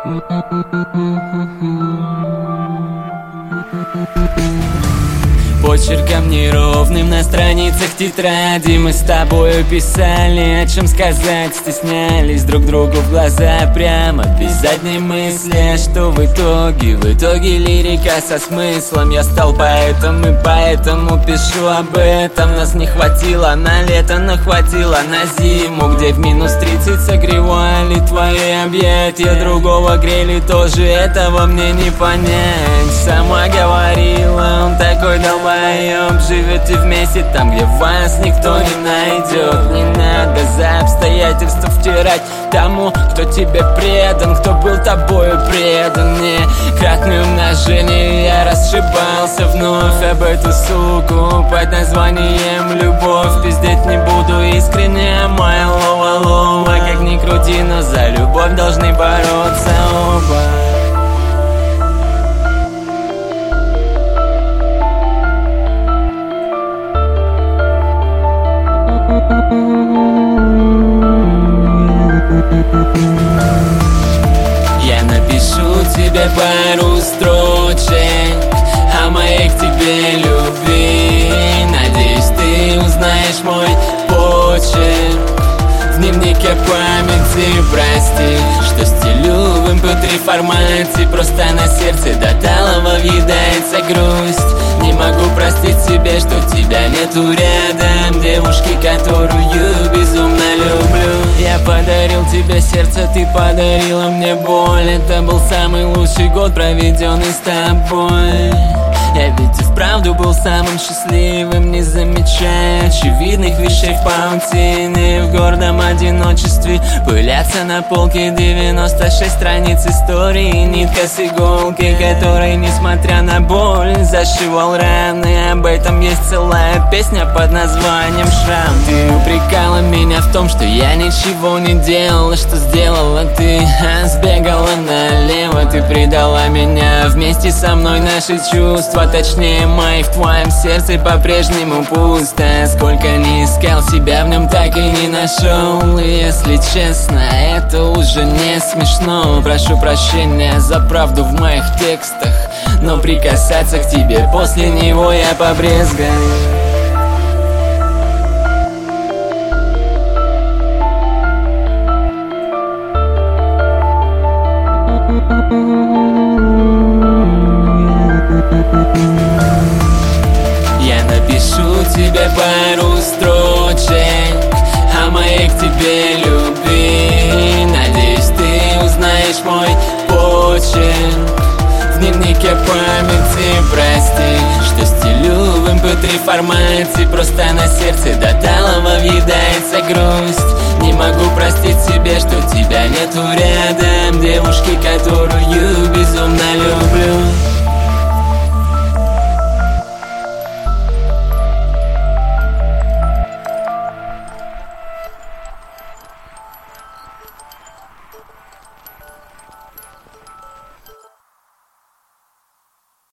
Почерком неровным на страницах тетради мы с тобою писали, о чем сказать стеснялись друг другу в глаза прямо, без задней мысли. А что в итоге лирика со смыслом. Я стал поэтом и поэтому пишу об этом. Нас не хватило на лето, но хватило на зиму, где в минус 30 согревали твои объятия, другого грели тоже, этого мне не понять. Сама говорила, он такой долбоеб, живете вместе там, где вас никто не найдет. Не надо за обстоятельства втирать тому, кто тебе предан, кто был тобою предан. Мне кратное умножение, я расшибался вновь об эту суку под названием любовь. Пиздеть не буду искренне, моя лова, как ни крути, но за любовь должны бороться оба. Я напишу тебе пару строчек о моей к тебе любви. Надеюсь, ты узнаешь мой почерк в дневнике памяти. Прости, что стелю в MP3 формате, просто на сердце до талого въедается грусть. Не могу простить себе, что тебя нету рядом, девушки, которую безумно люблю. Я подарил тебе сердце, ты подарила мне боль. Это был самый лучший год, проведенный с тобой. Я ведь и вправду был самым счастливым, не замечая очевидных вещей в паутине. В гордом одиночестве пылятся на полке 96 страниц истории. Нитка с иголки, которой, несмотря на боль, зашивал раны. Об этом есть целая песня под названием «Шрам». Ты упрекала меня в том, что я ничего не делала. Что сделала ты? Сбегала налево. Ты предала меня, вместе со мной наши чувства, точнее мои, в твоем сердце по-прежнему пусто. Сколько не искал себя в нем, так и не нашел. И если честно, это уже не смешно. Прошу прощения за правду в моих текстах, но прикасаться к тебе после него я побрезгаю. Я напишу тебе пару строчек о моей к тебе любви. Надеюсь, ты узнаешь мой почерк в дневнике памяти. Прости, что стелю в MP3 формате, просто на сердце до талого въедается грусть. Не могу простить себе, что тебя нету рядом, девушки, которую